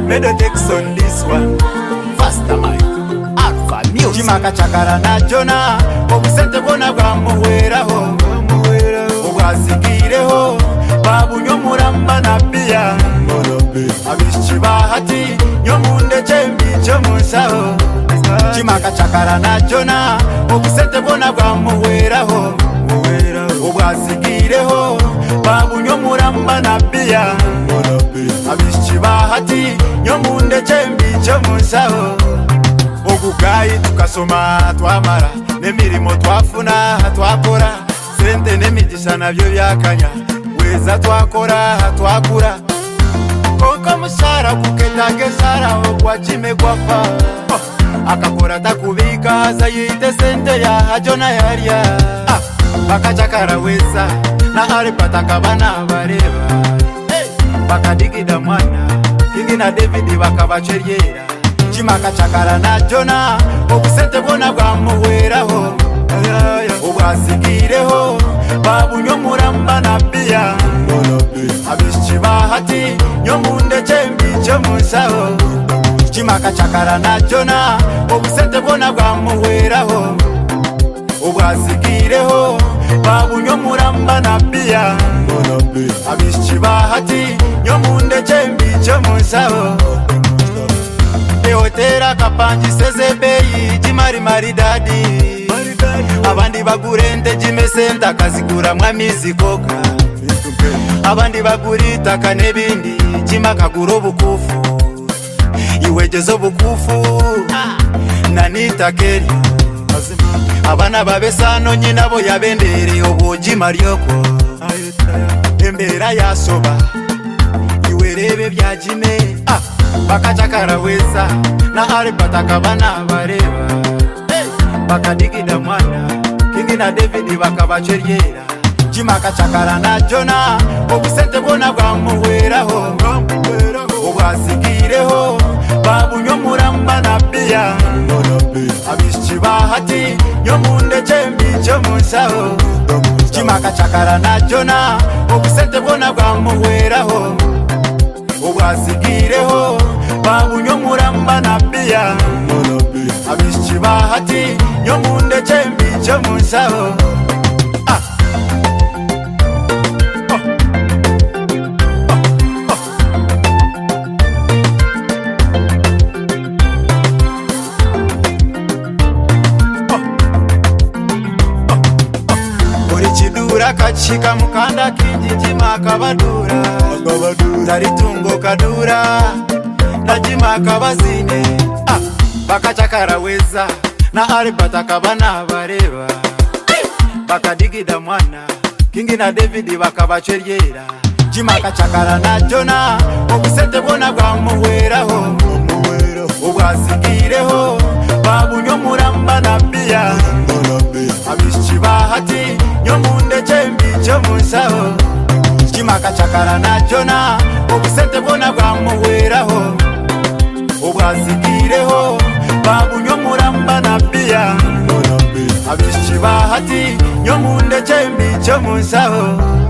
Medodex on this one. Faster mic. Alpha music. Chimaka chakara na jona. Obusente bona bwa muweraho. Obwazigireho. Babu nyomuramba na pia. Abishi bahati. Nyomunde chembi chomusaho. Chimaka chakara na jona. Obusente bona bwa muweraho. Obwazigireho. Babu nyomuramba na pia. Abishi bahati. Nyomunde chembi chomusaho. Ogugayi tukasoma twamara. Nemirimo twafuna twakora. Sente nemigisha nabyo byakanya. Weza twakora twakura. Konka musara kuketage sara ogwachime gwafa. Akakora takubika haza yite sente ya hajona yaria. Bakachakara weza na aripata kabana bareba. Bakadigida mwana Kingi na David bakabacheriera. Chimaka chakara na jona. Obusente bona bwa muweraho. Obwazigireho. Babu nyomuramba na pia. Abishi bahati. Nyomunde chembi chomusaho. Chimaka chakara na jona. Obusente bona bwa muweraho. Obwazigireho. Babu nyomuramba na pia. Abishi bahati. Nyomunde chembi chomusaho. Eotera kapanji sezebeyi jimari maridadi. Abandi bagurente jimesenta kazigura mwamizi koka. Abandi bagurita kanebindi jimaka guro bukufu. Iwejezo bukufu nanita keri. Abana babesano nyina bo yabendere obuji marioko. Embera yasoba iwerebe bya jime. Bakachakara weza na aripata kabana bareba. Bakadigida mwana Kingi na David bakabacheriera. Chimaka chakara na jona. Obusente bona bwa muweraho. Obwazigireho. Babu nyomuramba na pia. Abishi bahati. Nyomunde chembi chomusaho. Chimaka chakara na jona. Obusente bona bwa muweraho. Obwazigireho. Babu nyomuramba na pia. Abishi bahati. Nyomunde chembi chomusaho. Orichidura kachika mukanda kijijima kabadura. Taritungo kadura. Najima kabazine. Bakachakara weza na aripata kabana bareba. Bakadigida mwana Kingi na David bakabacheriera. Chimaka chakara na jona. Obusente bona bwa muweraho. Obwazigireho. Babu nyomuramba na pia. Abishi bahati. Nyomunde chembi chomusaho. Chimaka chakara na jona. Obusente bona bwa muweraho. Obwazigireho. Babu nyomuramba na pia. Abishi bahati. Nyomunde chembi chomusaho.